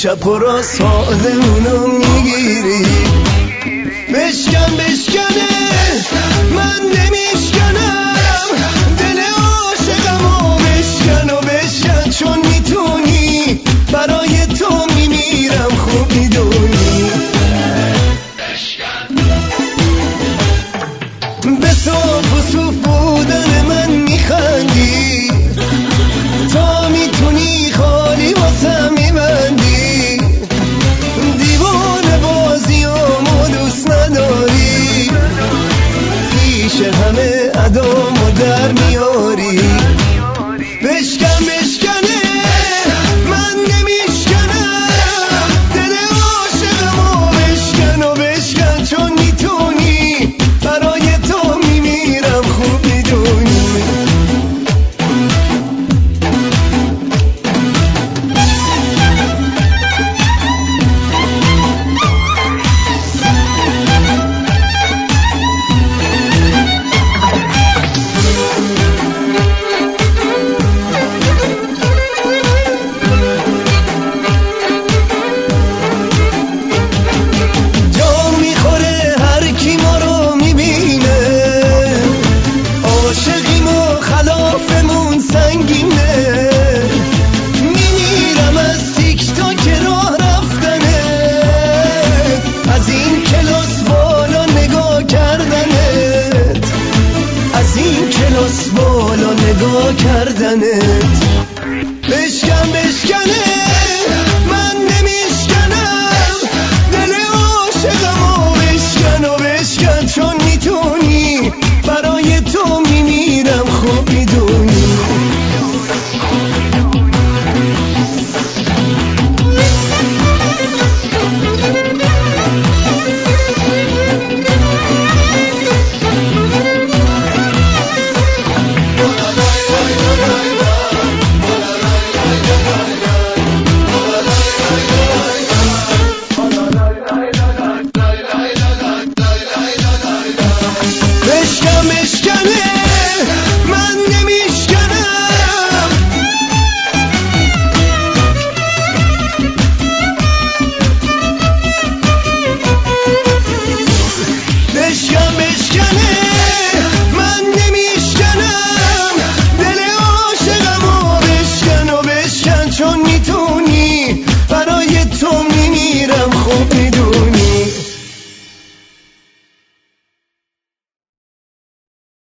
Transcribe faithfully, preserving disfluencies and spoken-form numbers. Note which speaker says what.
Speaker 1: چپ و راست حالمونو میگیری. بشکن بشکنه من نمیشکنم، دل عاشقمو بشکن و بشکن، چون میتونی برای تو میمیرم خوب میدونی. به صاف و صوف بودن من میخندی، تا میتونی خالی واسم میبندی. دیوانه بازیامو دوست نداری، پیش همه ادامو در میاری. بشکن بشکنه من نمیشکنم، دل عاشقمو بشکن و بشکن، چون میتونی برای تو میمیرم خوب میدونی. بالا نگاه کرد